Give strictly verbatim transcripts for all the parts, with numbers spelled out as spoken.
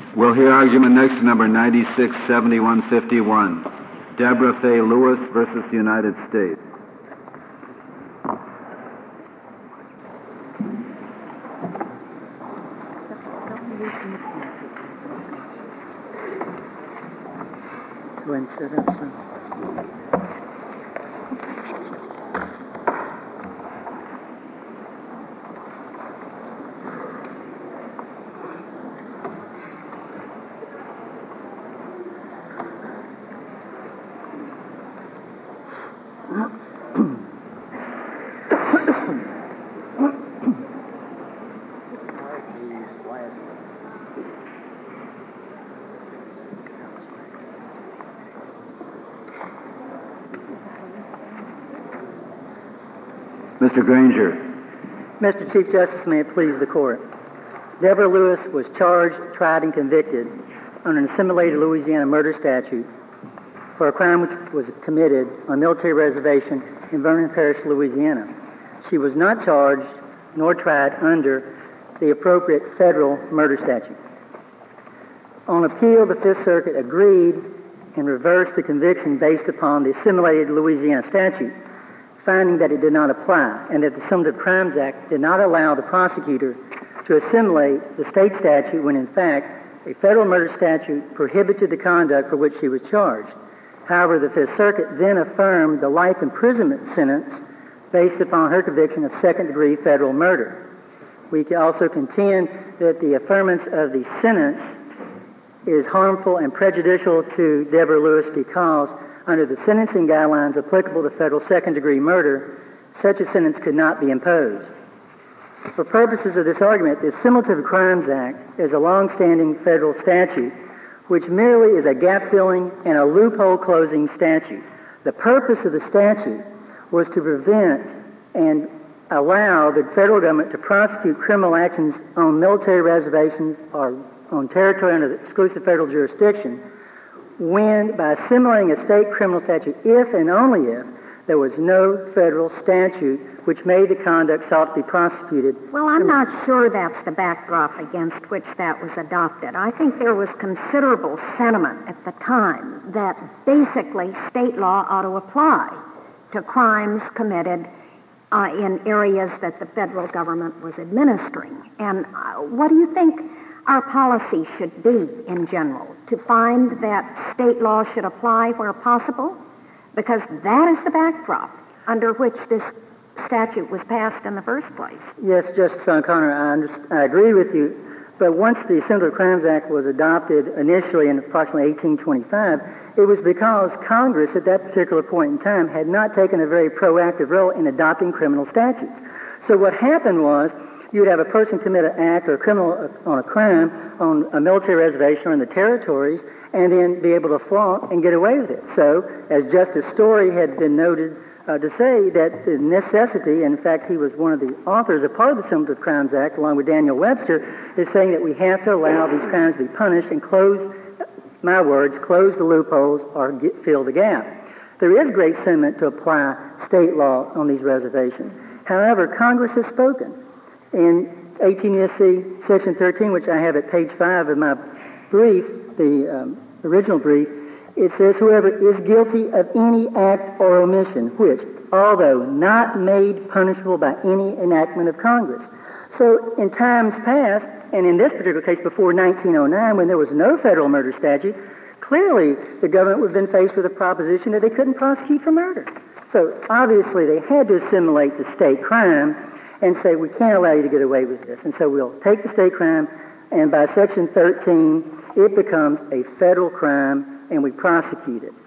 We'll hear argument next to number ninety-six seventy-one fifty-one, Deborah Fay Lewis versus the United States. Go ahead and sit up, son. Mister Granger. Mister Chief Justice, may it please the Court. Deborah Lewis was charged, tried, and convicted under an assimilated Louisiana murder statute for a crime which was committed on a military reservation in Vernon Parish, Louisiana. She was not charged nor tried under the appropriate federal murder statute. On appeal, the Fifth Circuit agreed and reversed the conviction based upon the assimilated Louisiana statute, finding that it did not apply and that the Sumter Crimes Act did not allow the prosecutor to assimilate the state statute when, in fact, a federal murder statute prohibited the conduct for which she was charged. However, the Fifth Circuit then affirmed the life imprisonment sentence based upon her conviction of second-degree federal murder. We can also contend that the affirmance of the sentence is harmful and prejudicial to Deborah Lewis because under the sentencing guidelines applicable to federal second-degree murder, such a sentence could not be imposed. For purposes of this argument, the Assimilative Crimes Act is a long-standing federal statute which merely is a gap-filling and a loophole-closing statute. The purpose of the statute was to prevent and allow the federal government to prosecute criminal actions on military reservations or on territory under the exclusive federal jurisdiction when, by assimilating a state criminal statute, if and only if there was no federal statute which made the conduct sought to be prosecuted. Well, I'm not sure that's the backdrop against which that was adopted. I think there was considerable sentiment at the time that basically state law ought to apply to crimes committed uh, in areas that the federal government was administering. And uh, what do you think our policy should be in general? To find that state law should apply where possible? Because that is the backdrop under which this statute was passed in the first place. Yes, Justice O'Connor, I, under- I agree with you. But once the Assimilative Crimes Act was adopted initially in approximately eighteen twenty-five, it was because Congress at that particular point in time had not taken a very proactive role in adopting criminal statutes. So what happened was you would have a person commit an act or a criminal on a crime on a military reservation or in the territories and then be able to flaunt and get away with it. So, as Justice Story had been noted uh, to say, that the necessity, in fact, he was one of the authors, a part of the Assimilative Crimes Act, along with Daniel Webster, is saying that we have to allow these crimes to be punished and close, my words, close the loopholes or get, fill the gap. There is great sentiment to apply state law on these reservations. However, Congress has spoken. In eighteen U S C Section thirteen, which I have at page five of my brief, the um, original brief, it says, whoever is guilty of any act or omission which, although not made punishable by any enactment of Congress. So in times past, and in this particular case before nineteen oh nine, when there was no federal murder statute, clearly the government would have been faced with a proposition that they couldn't prosecute for murder. So obviously they had to assimilate the state crime and say, we can't allow you to get away with this. And so we'll take the state crime, and by Section thirteen, it becomes a federal crime, and we prosecute it.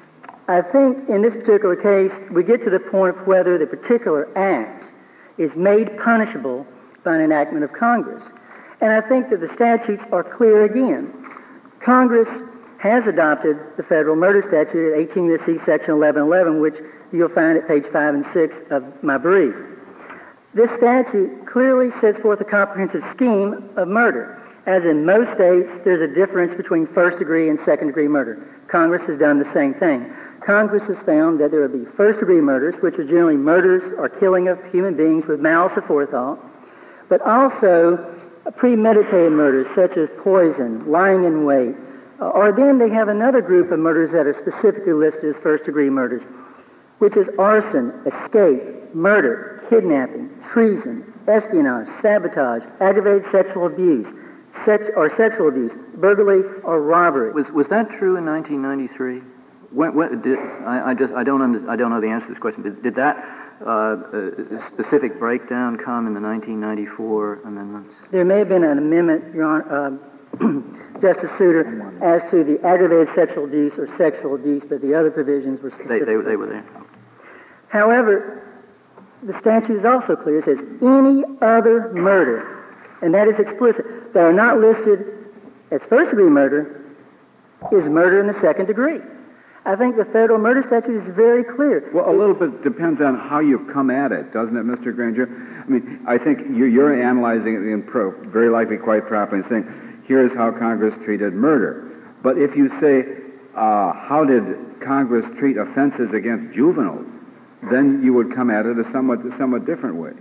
I think in this particular case, we get to the point of whether the particular act is made punishable by an enactment of Congress. And I think that the statutes are clear again. Congress has adopted the federal murder statute at eighteen U S C Section eleven eleven, which you'll find at page five and six of my brief. This statute clearly sets forth a comprehensive scheme of murder. As in most states, there's a difference between first-degree and second-degree murder. Congress has done the same thing. Congress has found that there will be first-degree murders, which are generally murders or killing of human beings with malice aforethought, but also premeditated murders such as poison, lying in wait, uh, or then they have another group of murders that are specifically listed as first-degree murders, which is arson, escape, murder, kidnapping, treason, espionage, sabotage, aggravated sexual abuse, sex or sexual abuse, burglary, or robbery. Was was that true in nineteen ninety-three? When, when did, I, I just I don't under, I don't know the answer to this question. Did, did that uh, uh, specific breakdown come in the nineteen ninety-four amendments? There may have been an amendment, Your Honor, uh, Justice Souter, as to the aggravated sexual abuse or sexual abuse, but the other provisions were specific. They, they, they were there. However, the statute is also clear. It says any other murder, and that is explicit. They are not listed as first-degree murder is murder in the second degree. I think the federal murder statute is very clear. Well, a little bit depends on how you come at it, doesn't it, Mister Granger? I mean, I think you're, you're analyzing it in pro, very likely quite properly, and saying, here's how Congress treated murder. But if you say, uh, how did Congress treat offenses against juveniles, then you would come at it a somewhat, a somewhat different way.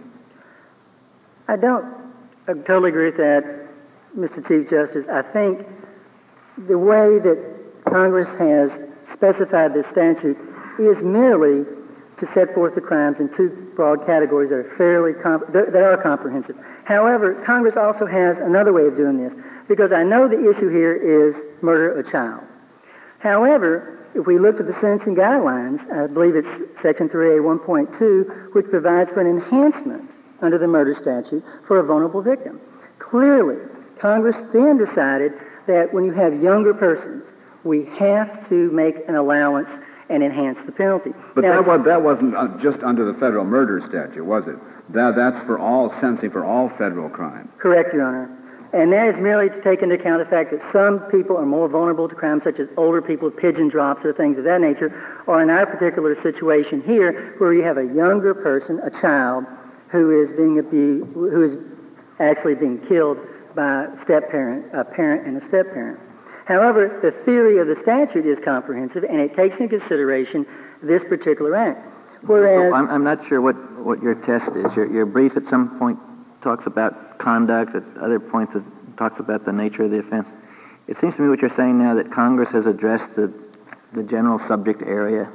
I don't I totally agree with that, Mister Chief Justice. I think the way that Congress has specified this statute is merely to set forth the crimes in two broad categories that are fairly comp- that are comprehensive. However, Congress also has another way of doing this, because I know the issue here is murder of a child. However, if we look at the sentencing guidelines, I believe it's Section three A one point two, which provides for an enhancement under the murder statute for a vulnerable victim. Clearly, Congress then decided that when you have younger persons, we have to make an allowance and enhance the penalty. But now, that, was, that wasn't uh, just under the federal murder statute, was it? That, that's for all sentencing, for all federal crimes. Correct, Your Honor. And that is merely to take into account the fact that some people are more vulnerable to crimes, such as older people with pigeon drops or things of that nature, or in our particular situation here, where you have a younger person, a child, who is being abused, who is actually being killed by a step-parent, a parent and a step-parent. However, the theory of the statute is comprehensive, and it takes into consideration this particular act. Whereas... Well, I'm, I'm not sure what, what your test is. Your, your brief at some point talks about conduct, at other points it talks about the nature of the offense. It seems to me what you're saying now that Congress has addressed the, the general subject area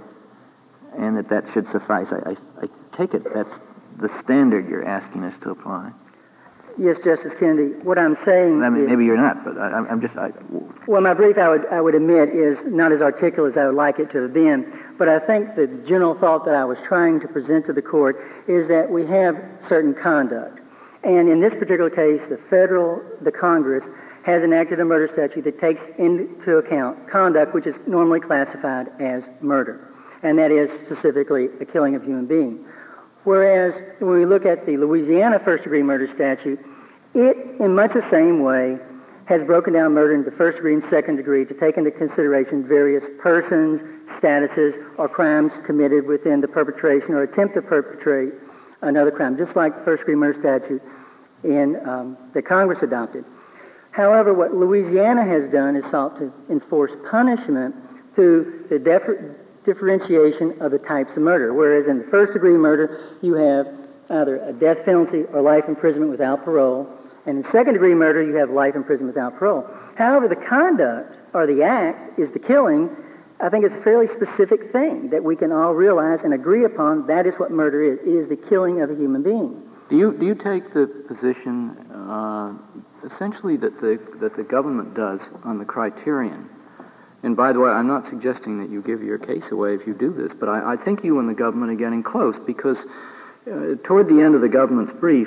and that that should suffice. I, I, I take it that's the standard you're asking us to apply. Yes, Justice Kennedy. What I'm saying I mean, is, maybe you're not, but I, I'm just... I, well, my brief, I would, I would admit, is not as articulate as I would like it to have been, but I think the general thought that I was trying to present to the court is that we have certain conduct. And in this particular case, the federal, the Congress, has enacted a murder statute that takes into account conduct which is normally classified as murder, and that is specifically a killing of human beings. Whereas when we look at the Louisiana first-degree murder statute, it, in much the same way, has broken down murder into first degree and second degree to take into consideration various persons, statuses, or crimes committed within the perpetration or attempt to perpetrate another crime, just like the first-degree murder statute in um, that Congress adopted. However, what Louisiana has done is sought to enforce punishment through the def- differentiation of the types of murder, whereas in the first-degree murder, you have either a death penalty or life imprisonment without parole, and in second-degree murder, you have life imprisonment without parole. However, the conduct or the act is the killing. I think it's a fairly specific thing that we can all realize and agree upon. That is what murder is. It is the killing of a human being. Do you do you take the position uh, essentially that the that the government does on the criterion? And by the way, I'm not suggesting that you give your case away if you do this, but I, I think you and the government are getting close because uh, toward the end of the government's brief,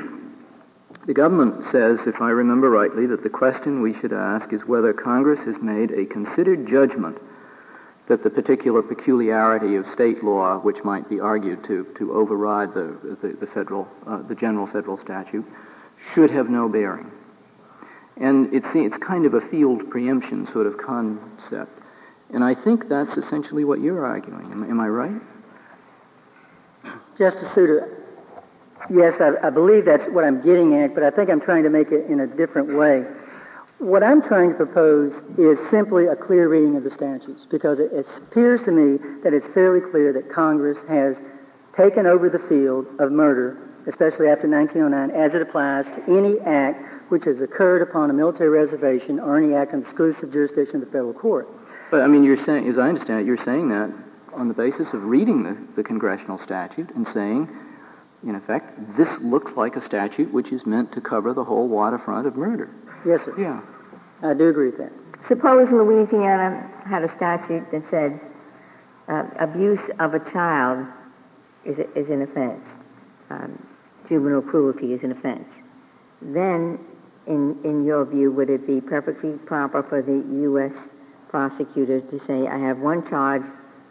the government says, if I remember rightly, that the question we should ask is whether Congress has made a considered judgment that the particular peculiarity of state law, which might be argued to, to override the, the, the federal, uh, the general federal statute, should have no bearing. And it's, it's kind of a field preemption sort of concept. And I think that's essentially what you're arguing. Am, am I right? Justice Souter, yes, I, I believe that's what I'm getting at, but I think I'm trying to make it in a different way. What I'm trying to propose is simply a clear reading of the statutes, because it, it appears to me that it's fairly clear that Congress has taken over the field of murder, especially after nineteen oh nine, as it applies to any act which has occurred upon a military reservation or any act in the exclusive jurisdiction of the federal court. But, I mean, you're saying, as I understand it, you're saying that on the basis of reading the, the congressional statute and saying, in effect, this looks like a statute which is meant to cover the whole waterfront of murder. Yes, sir. Yeah. I do agree with that. Suppose Louisiana had a statute that said uh, abuse of a child is, a, is an offense. Um, juvenile cruelty is an offense. Then, in, in your view, would it be perfectly proper for the U S prosecutor to say, I have one charge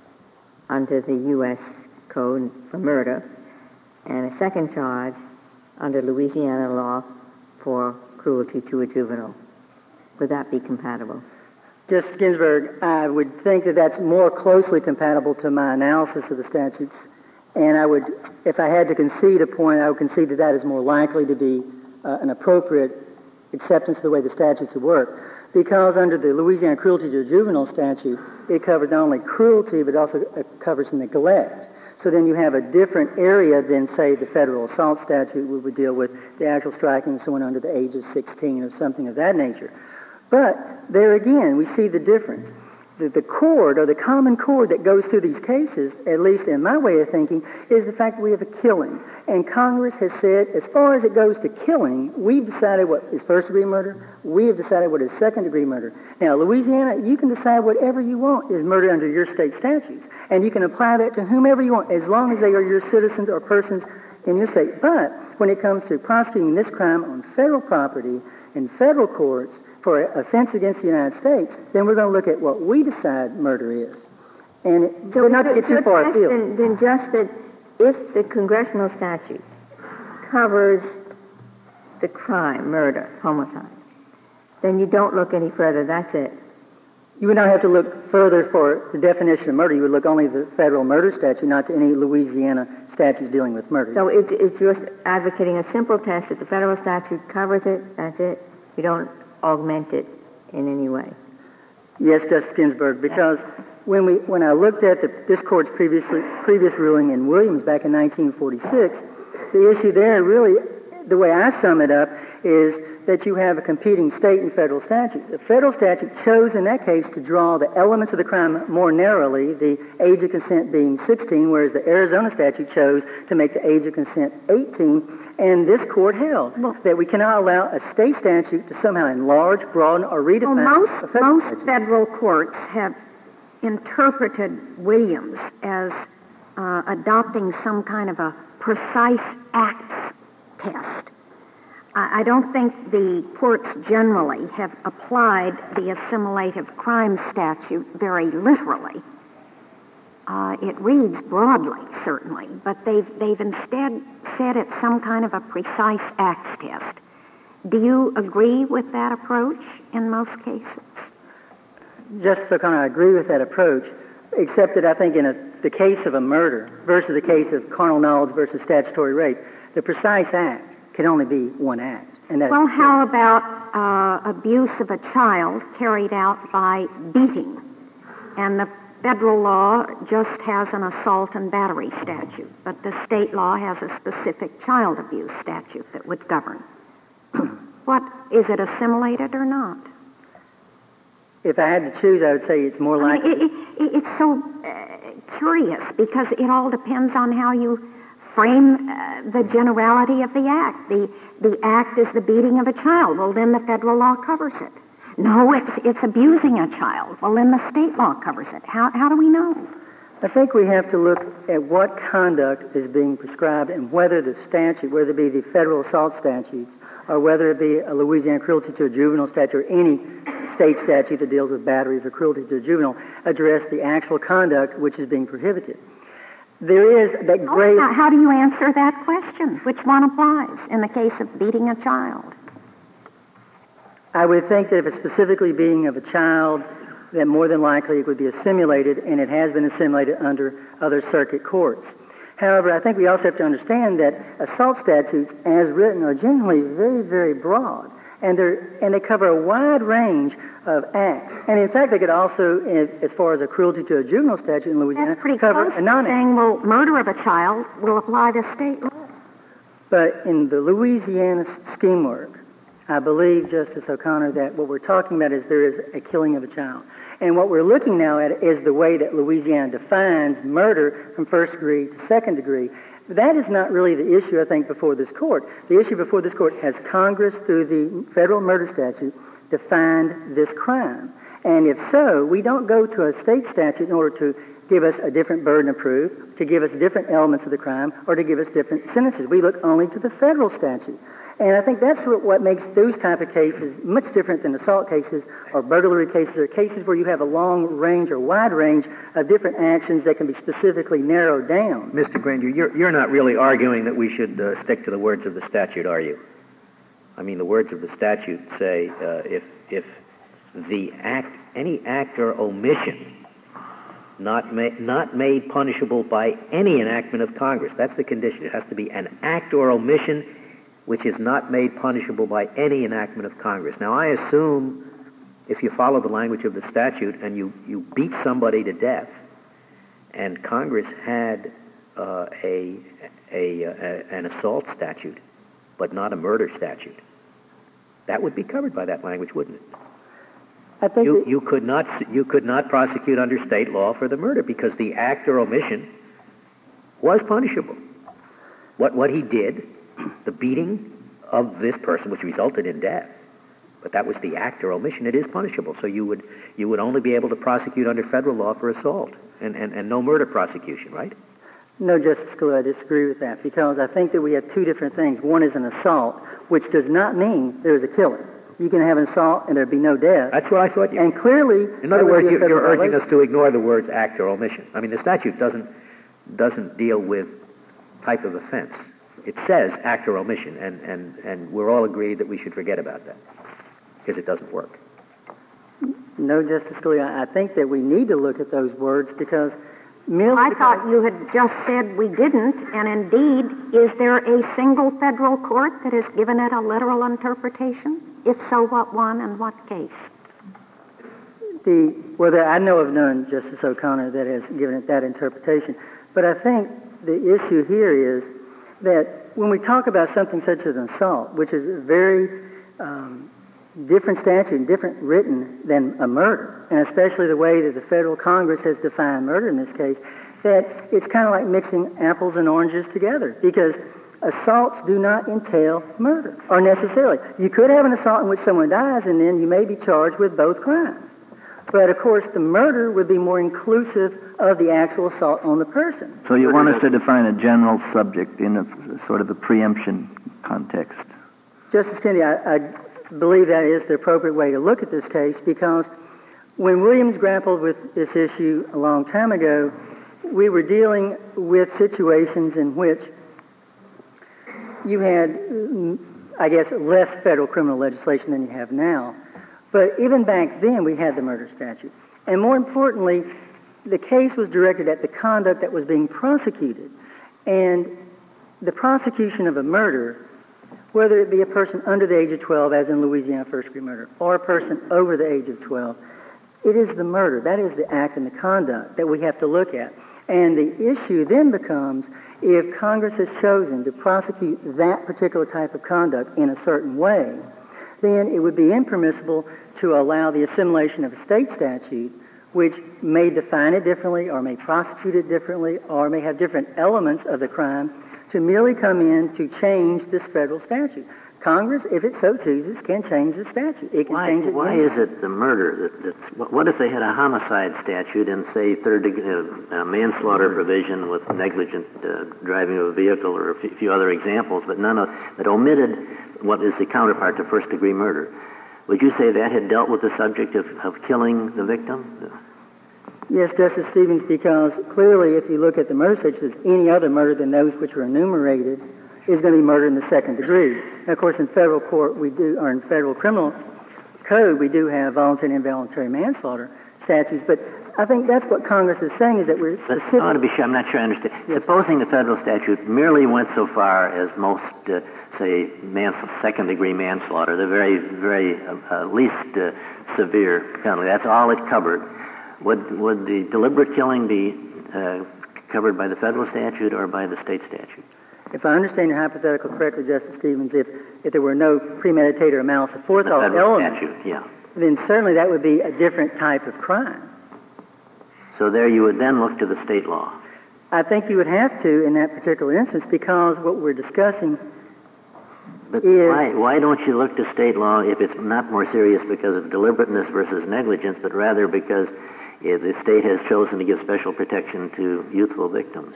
under the U S code for murder and a second charge under Louisiana law for cruelty to a juvenile? Would that be compatible? Justice Ginsburg, I would think that that's more closely compatible to my analysis of the statutes, and I would, if I had to concede a point, I would concede that that is more likely to be uh, an appropriate acceptance of the way the statutes would work, because under the Louisiana cruelty to a juvenile statute, it covers not only cruelty, but also uh, covers neglect. So then you have a different area than, say, the federal assault statute, where we deal with the actual striking of someone under the age of sixteen or something of that nature. But there again, we see the difference. The, the chord, or the common chord that goes through these cases, at least in my way of thinking, is the fact that we have a killing. And Congress has said, as far as it goes to killing, we've decided what is first-degree murder, we have decided what is second-degree murder. Now, Louisiana, you can decide whatever you want is murder under your state statutes, and you can apply that to whomever you want, as long as they are your citizens or persons in your state. But when it comes to prosecuting this crime on federal property in federal courts for offense against the United States, then we're going to look at what we decide murder is. And it, So but not to get too far afield. Then, then just that if the congressional statute covers the crime, murder, homicide, then you don't look any further. That's it. You would not have to look further for the definition of murder. You would look only at the federal murder statute, not to any Louisiana statutes dealing with murder. So it, it's just advocating a simple test that the federal statute covers it. That's it. You don't augment it in any way. Yes, Justice Ginsburg, because when we when I looked at the, this court's previously, previous ruling in Williams back in nineteen forty-six, the issue there really, the way I sum it up, is that you have a competing state and federal statute. The federal statute chose in that case to draw the elements of the crime more narrowly, the age of consent being sixteen, whereas the Arizona statute chose to make the age of consent eighteen, and this court held well, that we cannot allow a state statute to somehow enlarge, broaden, or redefine. Well, most, a federal most statute. federal courts have interpreted Williams as uh, adopting some kind of a precise acts test. I don't think the courts generally have applied the assimilative crime statute very literally. Uh, it reads broadly, certainly, but they've, they've instead said it's some kind of a precise acts test. Do you agree with that approach in most cases? Justice O'Connor, I agree with that approach, except that I think in a, the case of a murder versus the case of carnal knowledge versus statutory rape, the precise act can only be one act. And that's well, how about uh, abuse of a child carried out by beating? And the federal law just has an assault and battery statute, but the state law has a specific child abuse statute that would govern. What, is it assimilated or not? If I had to choose, I would say it's more I likely. mean, it, it, it's so uh, curious because it all depends on how you frame uh, the generality of the act. The the act is the beating of a child. Well, then the federal law covers it. No, it's it's abusing a child. Well, then the state law covers it. How how do we know? I think we have to look at what conduct is being prescribed and whether the statute, whether it be the federal assault statutes or whether it be a Louisiana cruelty to a juvenile statute or any state statute that deals with batteries or cruelty to a juvenile, address the actual conduct which is being prohibited. There is that great... Oh, how do you answer that question? Which one applies in the case of beating a child? I would think that if it's specifically beating of a child, that more than likely it would be assimilated, and it has been assimilated under other circuit courts. However, I think we also have to understand that assault statutes, as written, are generally very, very broad, and they're and they cover a wide range of acts. And in fact, they could also, as far as a cruelty to a juvenile statute in Louisiana, That's pretty cover close a non-act. saying, well, murder of a child will apply to state law. But in the Louisiana scheme work, I believe, Justice O'Connor, that what we're talking about is there is a killing of a child. And what we're looking now at is the way that Louisiana defines murder from first degree to second degree. That is not really the issue, I think, before this court. The issue before this court has Congress, through the federal murder statute, defined this crime. And if so, we don't go to a state statute in order to give us a different burden of proof, to give us different elements of the crime, or to give us different sentences. We look only to the federal statute. And I think that's what, what makes those type of cases much different than assault cases or burglary cases, or cases where you have a long range or wide range of different actions that can be specifically narrowed down. Mister Granger, you're, you're not really arguing that we should uh, stick to the words of the statute, are you? I mean, the words of the statute say uh, if, if the act, any act or omission not, ma- not made punishable by any enactment of Congress, that's the condition. It has to be an act or omission which is not made punishable by any enactment of Congress. Now, I assume if you follow the language of the statute and you, you beat somebody to death, and Congress had uh, a, a, a an assault statute, but not a murder statute, that would be covered by that language, wouldn't it? I think you, that you could not you could not prosecute under state law for the murder because the act or omission was punishable. What what he did, the beating of this person, which resulted in death, but that was the act or omission, it is punishable. So you would you would only be able to prosecute under federal law for assault and, and, and no murder prosecution, right? No, Justice Scalia, I disagree with that, because I think that we have two different things. One is an assault, which does not mean there's a killing. You can have an assault and there'd be no death. That's what I thought you... And clearly... In other words, you're, you're urging us to ignore the words act or omission. I mean, the statute doesn't doesn't deal with type of offense. It says act or omission, and, and, and we're all agreed that we should forget about that, because it doesn't work. No, Justice Scalia, I think that we need to look at those words, because... Well, I thought you had just said we didn't, and indeed, is there a single federal court that has given it a literal interpretation? If so, what one and what case? The, well, there, I know of none, Justice O'Connor, that has given it that interpretation. But I think the issue here is that when we talk about something such as an assault, which is a very um, different statute and different written than a murder, and especially the way that the federal Congress has defined murder in this case, that it's kind of like mixing apples and oranges together, because assaults do not entail murder, or necessarily. You could have an assault in which someone dies, and then you may be charged with both crimes. But, of course, the murder would be more inclusive of the actual assault on the person. So you want us to define a general subject in a sort of a preemption context? Justice Kennedy, I, I believe that is the appropriate way to look at this case, because when Williams grappled with this issue a long time ago, we were dealing with situations in which you had, I guess, less federal criminal legislation than you have now. But even back then, we had the murder statute. And more importantly, the case was directed at the conduct that was being prosecuted. And the prosecution of a murder, whether it be a person under the age of twelve, as in Louisiana first-degree murder, or a person over the age of twelve, it is the murder. That is the act and the conduct that we have to look at. And the issue then becomes, if Congress has chosen to prosecute that particular type of conduct in a certain way, then it would be impermissible to allow the assimilation of a state statute which may define it differently or may prosecute it differently or may have different elements of the crime to merely come in to change this federal statute. Congress, if it so chooses, can change the statute. It can why, change it. Why is it the murder? That, that's, what if they had a homicide statute and, say, third degree, uh, manslaughter provision with negligent uh, driving of a vehicle, or a f- few other examples, but none of that omitted what is the counterpart to first-degree murder? Would you say that had dealt with the subject of, of killing the victim? Yes, Justice Stevens, because clearly, if you look at the murder statutes, any other murder than those which were enumerated is going to be murder in the second degree. And of course, in federal court, we do, or in federal criminal code, we do have voluntary and involuntary manslaughter statutes. But I think that's what Congress is saying, is that we're specific. But I want to be sure, I'm not sure I understand. Yes. Supposing the federal statute merely went so far as most, uh, say, mans- second-degree manslaughter, the very, very uh, uh, least uh, severe penalty, that's all it covered. Would, would the deliberate killing be uh, covered by the federal statute or by the state statute? If I understand your hypothetical correctly, Justice Stevens, if if there were no premeditated or malice aforethought element, statute, yeah. then certainly that would be a different type of crime. So there you would then look to the state law. I think you would have to in that particular instance, because what we're discussing But is... why, why don't you look to state law if it's not more serious because of deliberateness versus negligence, but rather because eh, the state has chosen to give special protection to youthful victims?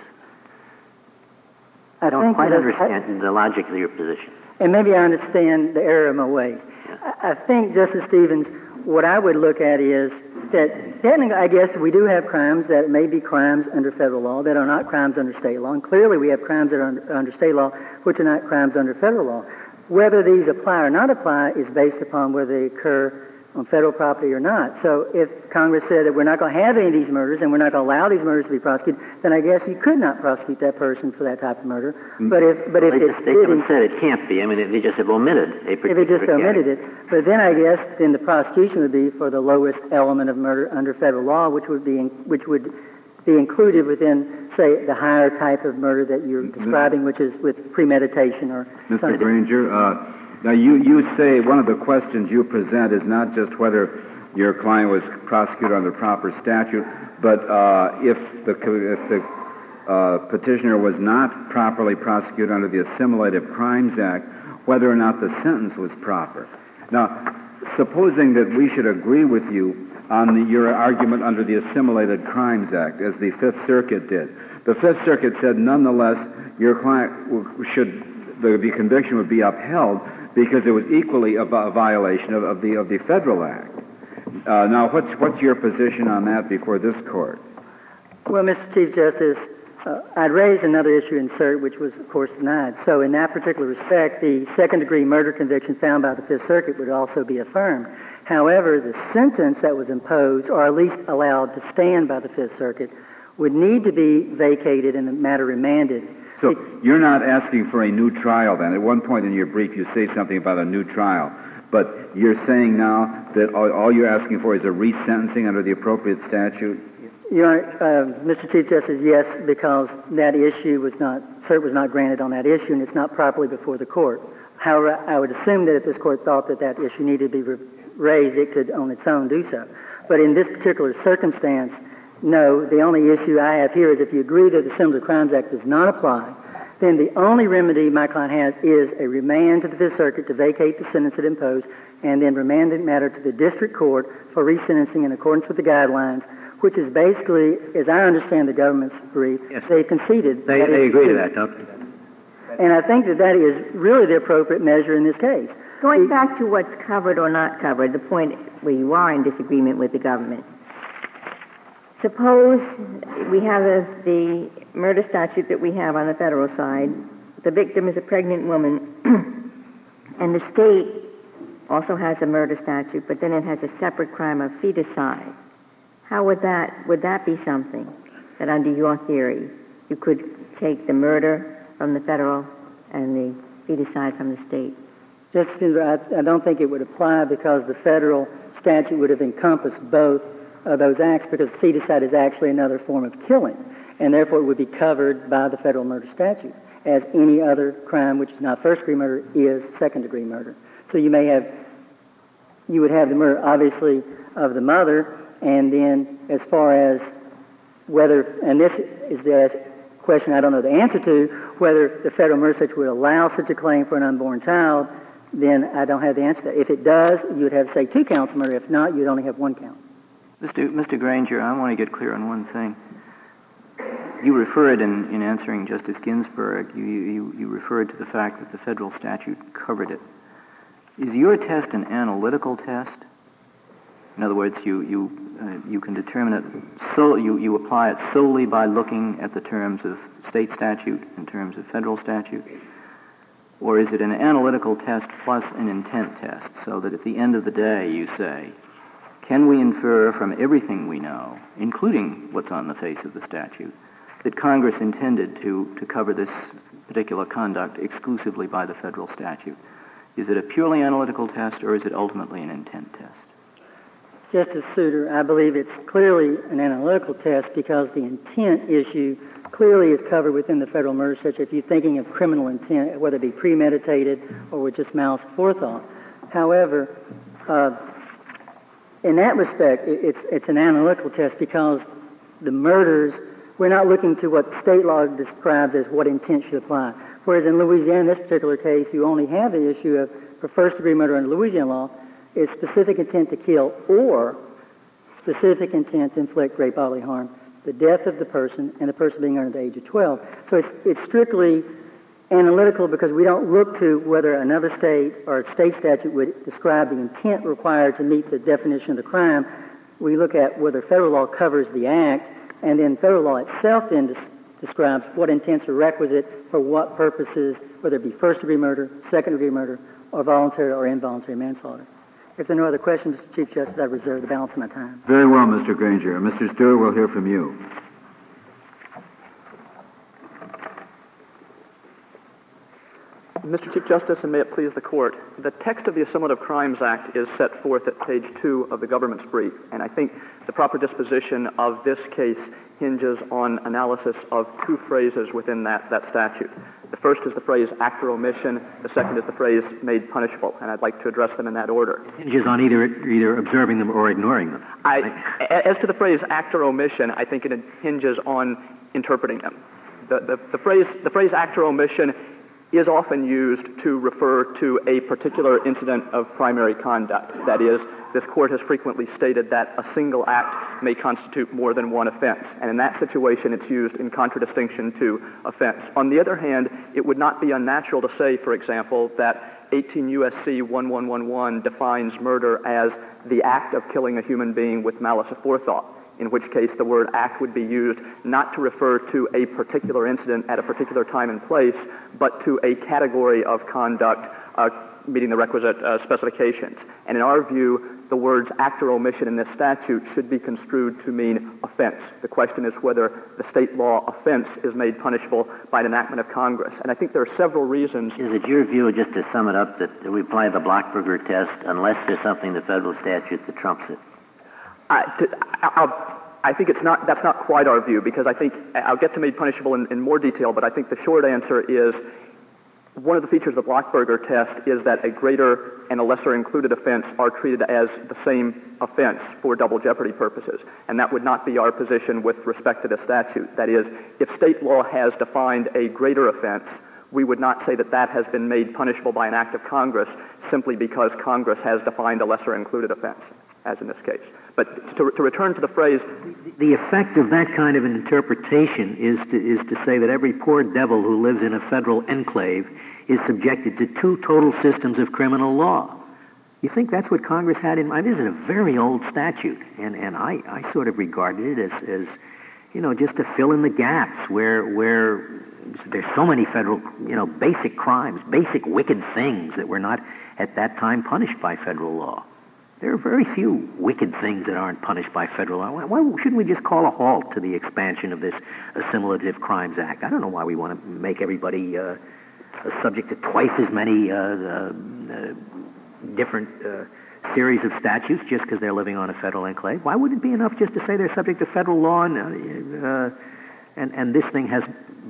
I, I don't think quite that- understand I, the logic of your position. and maybe I understand the error of my ways. Yeah. I, I think, Justice Stevens, what I would look at is that technically, I guess we do have crimes that may be crimes under federal law that are not crimes under state law, and clearly we have crimes that are under, under state law which are not crimes under federal law. Whether these apply or not apply is based upon whether they occur on federal property or not. So if Congress said that we're not going to have any of these murders and we're not going to allow these murders to be prosecuted, then I guess you could not prosecute that person for that type of murder. But if but if they it just, they didn't, haven't said it can't be. I mean, they just have omitted a particular if it just omitted it, but then I guess then the prosecution would be for the lowest element of murder under federal law, which would be in, which would be included within, say, the higher type of murder that you're describing, which is with premeditation or Mister something. Granger, uh, now you, you say one of the questions you present is not just whether your client was prosecuted under proper statute, but uh, if the, if the uh, petitioner was not properly prosecuted under the Assimilated Crimes Act, whether or not the sentence was proper. Now, supposing that we should agree with you on the, your argument under the Assimilated Crimes Act, as the Fifth Circuit did. The Fifth Circuit said, nonetheless, your client should, the, the conviction would be upheld because it was equally a, a violation of, of, the, of the Federal Act. Uh, now, what's, what's your position on that before this Court? Well, Mister Chief Justice, uh, I'd raised another issue in cert, which was, of course, denied. So in that particular respect, the second-degree murder conviction found by the Fifth Circuit would also be affirmed. However, the sentence that was imposed, or at least allowed to stand by the Fifth Circuit, would need to be vacated and the matter remanded. So you're not asking for a new trial then? At one point in your brief you say something about a new trial, but you're saying now that all, all you're asking for is a resentencing under the appropriate statute? Your Honor, uh, Mister Chief Justice, yes, because that issue was not, cert was not granted on that issue and it's not properly before the Court. However, I would assume that if this Court thought that that issue needed to be re- raised, it could on its own do so. But in this particular circumstance, no, the only issue I have here is if you agree that the Assimilated Crimes Act does not apply, then the only remedy my client has is a remand to the Fifth Circuit to vacate the sentence it imposed and then remand the matter to the District Court for resentencing in accordance with the guidelines, which is basically, as I understand the government's brief, Yes. they conceded. They, that they is agree to true. that, don't they? And I think that that is really the appropriate measure in this case. Going back to what's covered or not covered, the point where you are in disagreement with the government. Suppose we have a, the murder statute that we have on the federal side. The victim is a pregnant woman, and the state also has a murder statute, but then it has a separate crime of feticide. How would that, would that be something that under your theory you could take the murder from the federal and the feticide from the state? Justice Ginsburg, I, I don't think it would apply because the federal statute would have encompassed both of those acts because feticide is actually another form of killing, and therefore it would be covered by the federal murder statute, as any other crime which is not first-degree murder is second-degree murder. So you may have, you would have the murder, obviously, of the mother, and then as far as whether, and this is the question I don't know the answer to, whether the federal murder statute would allow such a claim for an unborn child, then I don't have the answer to that. If it does, you would have, say, two counts of murder. If not, you'd only have one count. Mister Mister Granger, I want to get clear on one thing. You referred in, in answering Justice Ginsburg, you, you, you referred to the fact that the federal statute covered it. Is your test an analytical test? In other words, you, you, uh, you can determine it, so you, you apply it solely by looking at the terms of state statute in terms of federal statute? Or is it an analytical test plus an intent test, so that at the end of the day you say, can we infer from everything we know, including what's on the face of the statute, that Congress intended to, to cover this particular conduct exclusively by the federal statute? Is it a purely analytical test, or is it ultimately an intent test? Justice Souter, I believe it's clearly an analytical test because the intent issue clearly is covered within the federal murder statute if you're thinking of criminal intent, whether it be premeditated or with just malice forethought. However, uh, in that respect, it, it's, it's an analytical test because the murders, we're not looking to what state law describes as what intent should apply. Whereas in Louisiana, in this particular case, you only have the issue of, for first-degree murder under Louisiana law, is specific intent to kill or specific intent to inflict great bodily harm, the death of the person, and the person being under the age of twelve. So it's, it's strictly analytical because we don't look to whether another state or a state statute would describe the intent required to meet the definition of the crime. We look at whether federal law covers the act, and then federal law itself then des- describes what intents are requisite for what purposes, whether it be first-degree murder, second-degree murder, or voluntary or involuntary manslaughter. If there are no other questions, Mister Chief Justice, I reserve the balance of my time. Very well, Mister Granger. Mister Stewart, we'll hear from you. Mister Chief Justice, and may it please the Court, the text of the Assimilative Crimes Act is set forth at page two of the government's brief, and I think the proper disposition of this case hinges on analysis of two phrases within that, that statute. The first is the phrase act or omission. The second is the phrase made punishable, and I'd like to address them in that order. It hinges on either either observing them or ignoring them. I, as to the phrase act or omission, I think it hinges on interpreting them. The, the, the, phrase, the phrase act or omission is often used to refer to a particular incident of primary conduct. That is, this Court has frequently stated that a single act may constitute more than one offense, and in that situation it's used in contradistinction to offense. On the other hand, it would not be unnatural to say, for example, that eighteen U S C eleven eleven defines murder as the act of killing a human being with malice aforethought, in which case the word act would be used not to refer to a particular incident at a particular time and place, but to a category of conduct uh, meeting the requisite uh, specifications. And in our view, the words act or omission in this statute should be construed to mean offense. The question is whether the state law offense is made punishable by an enactment of Congress. And I think there are several reasons. Is it your view, just to sum it up, that we apply the Blockberger test unless there's something in the federal statute that trumps it? Uh, to, I'll, I think it's not. That's not quite our view, because I think I'll get to made punishable in, in more detail. But I think the short answer is one of the features of the Blockberger test is that a greater and a lesser included offense are treated as the same offense for double jeopardy purposes, and that would not be our position with respect to the statute. That is, if state law has defined a greater offense, we would not say that that has been made punishable by an act of Congress simply because Congress has defined a lesser included offense, as in this case. But to, to return to the phrase... The effect of that kind of an interpretation is to, is to say that every poor devil who lives in a federal enclave is subjected to two total systems of criminal law. You think that's what Congress had in mind? This is a very old statute, and, and I, I sort of regarded it as, as, you know, just to fill in the gaps where where there's so many federal, you know, basic crimes, basic wicked things that were not at that time punished by federal law. There are very few wicked things that aren't punished by federal law. Why, why shouldn't we just call a halt to the expansion of this Assimilative Crimes Act? I don't know why we want to make everybody uh, subject to twice as many uh, uh, uh, different uh, series of statutes just because they're living on a federal enclave. Why wouldn't it be enough just to say they're subject to federal law and, uh, and, and this thing has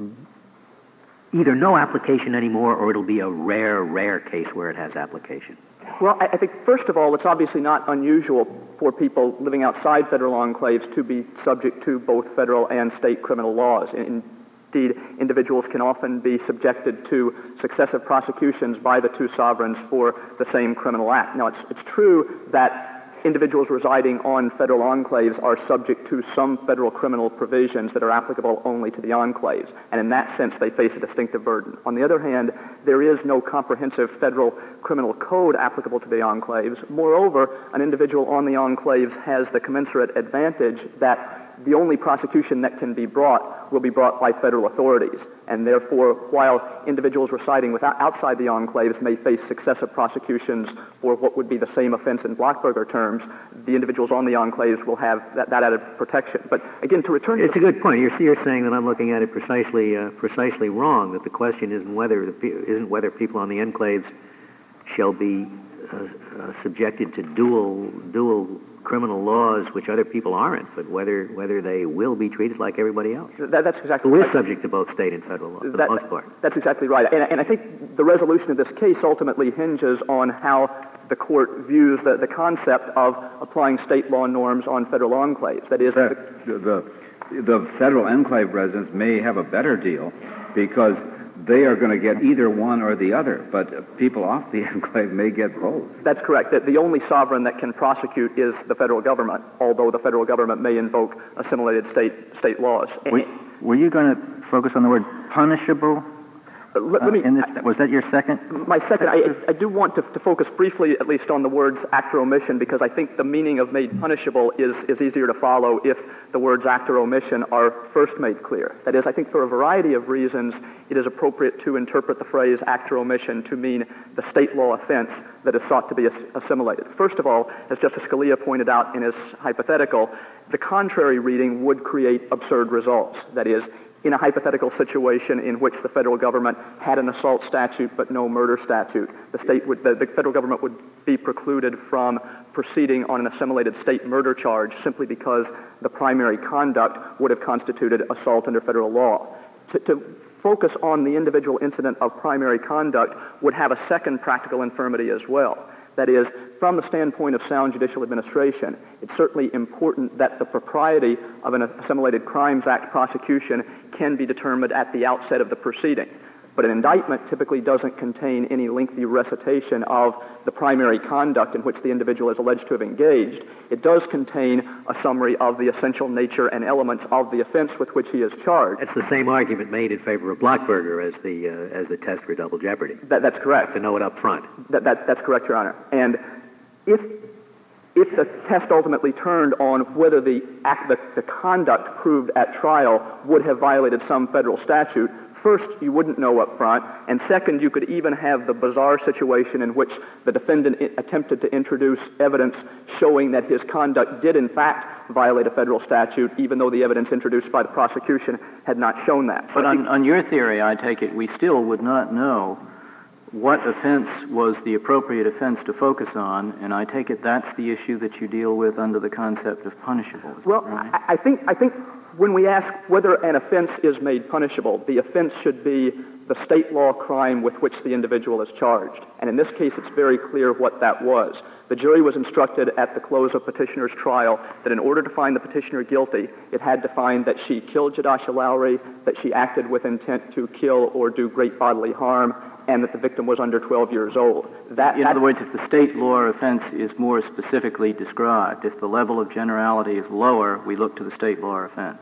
either no application anymore or it'll be a rare, rare case where it has application? Well, I, I think, first of all, it's obviously not unusual for people living outside federal enclaves to be subject to both federal and state criminal laws. Indeed, individuals can often be subjected to successive prosecutions by the two sovereigns for the same criminal act. Now, it's, it's true that individuals residing on federal enclaves are subject to some federal criminal provisions that are applicable only to the enclaves, and in that sense they face a distinctive burden. On the other hand, there is no comprehensive federal criminal code applicable to the enclaves. Moreover, an individual on the enclaves has the commensurate advantage that the only prosecution that can be brought will be brought by federal authorities, and therefore, while individuals residing without, outside the enclaves may face successive prosecutions for what would be the same offense in Blockberger terms, the individuals on the enclaves will have that, that added protection. But again, to return to... It's a good point. You're, you're saying that I'm looking at it precisely uh, precisely wrong, that the question isn't whether, the, isn't whether people on the enclaves shall be uh, uh, subjected to dual dual criminal laws which other people aren't, but whether whether they will be treated like everybody else. That, that's exactly Who right. is subject to both state and federal law, for that, the most part. That's exactly right. And, and I think the resolution of this case ultimately hinges on how the court views the, the concept of applying state law norms on federal enclaves. That is, the, the, the federal enclave residents may have a better deal because they are going to get either one or the other, but people off the enclave may get both. That's correct. That the only sovereign that can prosecute is the federal government, although the federal government may invoke assimilated state state laws. Were, were you going to focus on the word punishable? Uh, let, let me, uh, in this, was that your second? My second, I, I do want to, to focus briefly, at least, on the words act or omission, because I think the meaning of made punishable is, is easier to follow if the words act or omission are first made clear. That is, I think for a variety of reasons, it is appropriate to interpret the phrase act or omission to mean the state law offense that is sought to be assimilated. First of all, as Justice Scalia pointed out in his hypothetical, the contrary reading would create absurd results. That is, in a hypothetical situation in which the federal government had an assault statute but no murder statute, the state would, the, the federal government would be precluded from proceeding on an assimilated state murder charge simply because the primary conduct would have constituted assault under federal law. To, to focus on the individual incident of primary conduct would have a second practical infirmity as well. That is, from the standpoint of sound judicial administration, it's certainly important that the propriety of an Assimilated Crimes Act prosecution can be determined at the outset of the proceeding. But an indictment typically doesn't contain any lengthy recitation of the primary conduct in which the individual is alleged to have engaged. It does contain a summary of the essential nature and elements of the offense with which he is charged. That's the same argument made in favor of Blockberger as the uh, as the test for double jeopardy. That, that's correct. To know it up front. That, that, that's correct, Your Honor. And if if the test ultimately turned on whether the act, the, the conduct proved at trial would have violated some federal statute, first, you wouldn't know up front, and second, you could even have the bizarre situation in which the defendant I- attempted to introduce evidence showing that his conduct did in fact violate a federal statute, even though the evidence introduced by the prosecution had not shown that. But on, on your theory, I take it, we still would not know what offense was the appropriate offense to focus on, and I take it that's the issue that you deal with under the concept of punishable. Is well, that right? I, I think I think when we ask whether an offense is made punishable, the offense should be the state law crime with which the individual is charged. And in this case, it's very clear what that was. The jury was instructed at the close of petitioner's trial that in order to find the petitioner guilty, it had to find that she killed Jadasha Lowry, that she acted with intent to kill or do great bodily harm, and that the victim was under twelve years old. That, in that, other words, if the state law offense is more specifically described, if the level of generality is lower, we look to the state law offense.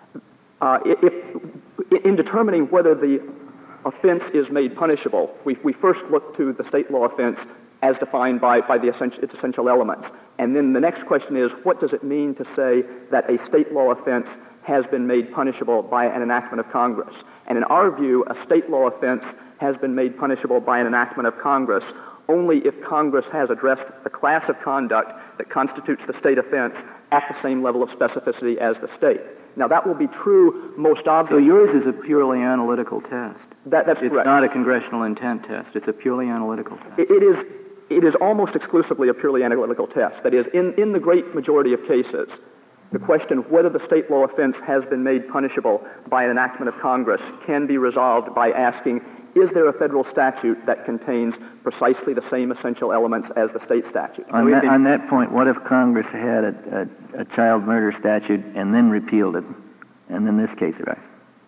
Uh, if, in determining whether the offense is made punishable, we, we first look to the state law offense as defined by, by the essential, its essential elements. And then the next question is, what does it mean to say that a state law offense has been made punishable by an enactment of Congress? And in our view, a state law offense has been made punishable by an enactment of Congress only if Congress has addressed the class of conduct that constitutes the state offense at the same level of specificity as the state. Now, that will be true most obviously. So yours is a purely analytical test. That, that's it's correct. not a congressional intent test. It's a purely analytical test. It, it is it is almost exclusively a purely analytical test. That is, in, in the great majority of cases, the question of whether the state law offense has been made punishable by an enactment of Congress can be resolved by asking, is there a federal statute that contains precisely the same essential elements as the state statute? On, that, on that point, what if Congress had a, a, a child murder statute and then repealed it, and then this case arises?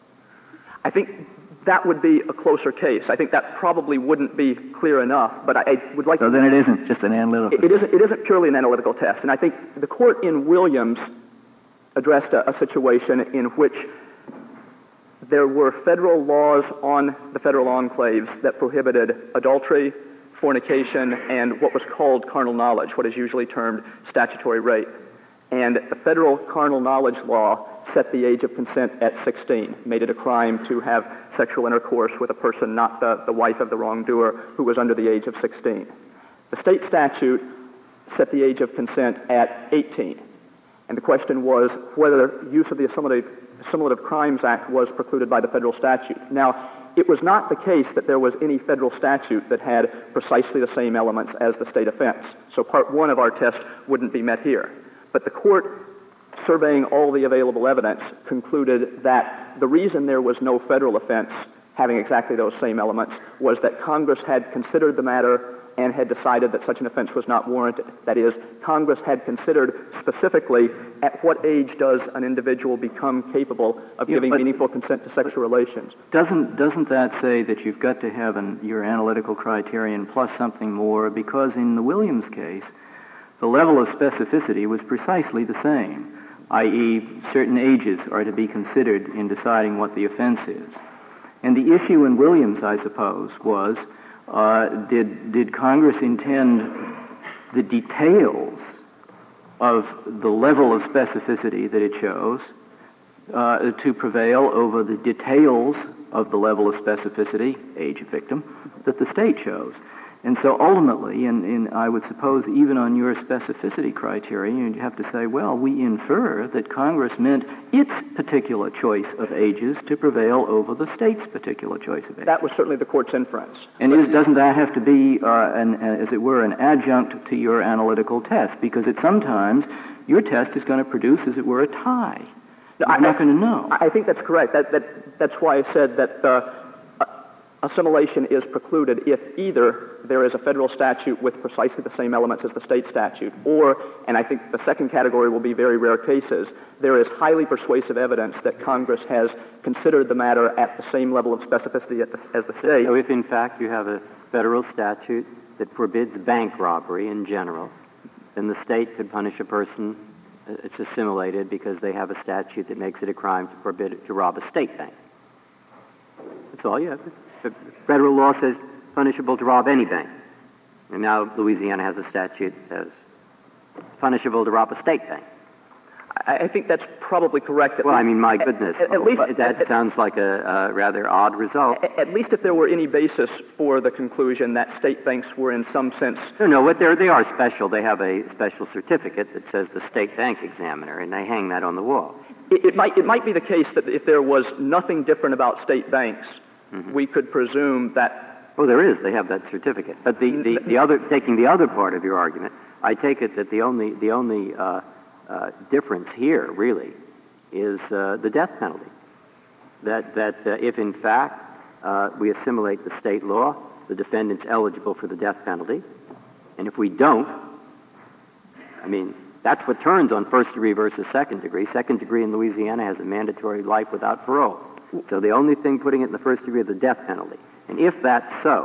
I think that would be a closer case. I think that probably wouldn't be clear enough, but I, I would like so to... So then it isn't just an analytical it, it isn't, it isn't purely an analytical test, and I think the court in Williams addressed a, a situation in which there were federal laws on the federal enclaves that prohibited adultery, fornication, and what was called carnal knowledge, what is usually termed statutory rape. And the federal carnal knowledge law set the age of consent at sixteen, made it a crime to have sexual intercourse with a person not the, the wife of the wrongdoer who was under the age of sixteen. The state statute set the age of consent at eighteen. And the question was whether use of the Assimilated, Assimilative Crimes Act was precluded by the federal statute. Now, it was not the case that there was any federal statute that had precisely the same elements as the state offense. So part one of our test wouldn't be met here. But the court, surveying all the available evidence, concluded that the reason there was no federal offense having exactly those same elements was that Congress had considered the matter and had decided that such an offense was not warranted. That is, Congress had considered specifically at what age does an individual become capable of yeah, giving but, meaningful consent to sexual relations. Doesn't doesn't that say that you've got to have an, your analytical criterion plus something more? Because in the Williams case, the level of specificity was precisely the same, that is, certain ages are to be considered in deciding what the offense is. And the issue in Williams, I suppose, was uh, did did Congress intend the details of the level of specificity that it chose uh, to prevail over the details of the level of specificity, age of victim, that the state chose? And so ultimately, and, and I would suppose even on your specificity criteria, you'd have to say, well, we infer that Congress meant its particular choice of ages to prevail over the state's particular choice of ages. That was certainly the court's inference. And is, doesn't that have to be, uh, an, uh, as it were, an adjunct to your analytical test? Because it sometimes, your test is going to produce, as it were, a tie. No, I'm I, not going to know. I think that's correct. That, that, that's why I said that uh, assimilation is precluded if either there is a federal statute with precisely the same elements as the state statute, or, and I think the second category will be very rare cases, there is highly persuasive evidence that Congress has considered the matter at the same level of specificity at the, as the state. So if in fact you have a federal statute that forbids bank robbery in general, then the state could punish a person, uh, it's assimilated because they have a statute that makes it a crime to forbid to rob a state bank. That's all you have. The federal law says punishable to rob any bank. And now Louisiana has a statute that says punishable to rob a state bank. I, I think that's probably correct. Well, I mean, my goodness. At, at least that at, sounds like a, a rather odd result. At, at least if there were any basis for the conclusion that state banks were in some sense... No, no, what they're, they are special. They have a special certificate that says the state bank examiner, and they hang that on the wall. It, it, might, it might be the case that if there was nothing different about state banks, mm-hmm. we could presume that... Oh, there is. They have that certificate. But the, the, the other, taking the other part of your argument, I take it that the only, the only uh, uh, difference here, really, is uh, the death penalty. That, that uh, if, in fact, uh, we assimilate the state law, the defendant's eligible for the death penalty. And if we don't, I mean, that's what turns on first degree versus second degree. Second degree in Louisiana has a mandatory life without parole. So the only thing putting it in the first degree is the death penalty. And if that's so,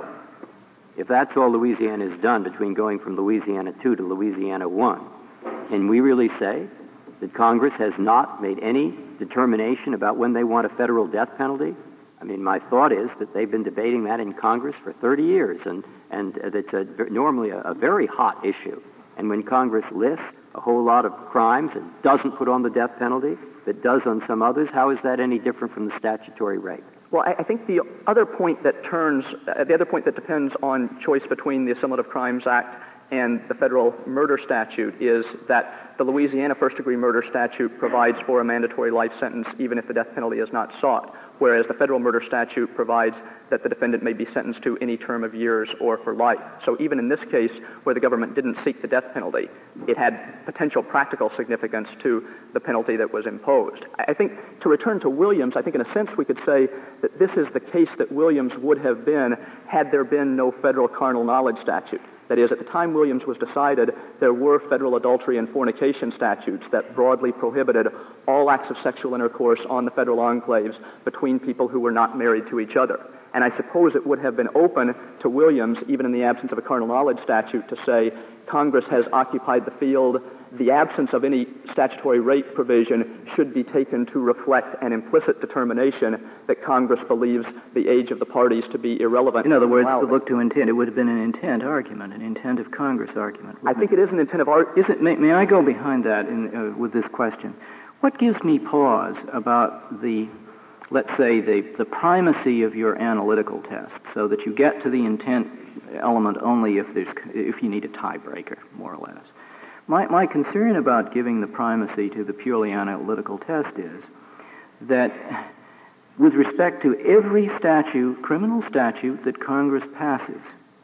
if that's all Louisiana has done between going from Louisiana two to Louisiana one, can we really say that Congress has not made any determination about when they want a federal death penalty? I mean, my thought is that they've been debating that in Congress for thirty years, and, and it's a, normally a, a very hot issue. And when Congress lists a whole lot of crimes and doesn't put on the death penalty, but does on some others, how is that any different from the statutory rate? Well, I, I think the other point that turns, uh, the other point that depends on choice between the Assimilative Crimes Act and the federal murder statute is that the Louisiana first-degree murder statute provides for a mandatory life sentence even if the death penalty is not sought, whereas the federal murder statute provides that the defendant may be sentenced to any term of years or for life. So even in this case, where the government didn't seek the death penalty, it had potential practical significance to the penalty that was imposed. I think, to return to Williams, I think in a sense we could say that this is the case that Williams would have been had there been no federal carnal knowledge statute. That is, at the time Williams was decided, there were federal adultery and fornication statutes that broadly prohibited all acts of sexual intercourse on the federal enclaves between people who were not married to each other. And I suppose it would have been open to Williams, even in the absence of a carnal knowledge statute, to say Congress has occupied the field. The absence of any statutory rape provision should be taken to reflect an implicit determination that Congress believes the age of the parties to be irrelevant. In other words, to look to intent, it would have been an intent argument, an intent of Congress argument. I think it? it is an intent of art. Is it? May, may I go behind that in, uh, with this question? What gives me pause about the, let's say, the, the primacy of your analytical test, so that you get to the intent element only if there's if you need a tiebreaker, more or less? My, my concern about giving the primacy to the purely analytical test is that with respect to every statute, criminal statute that Congress passes,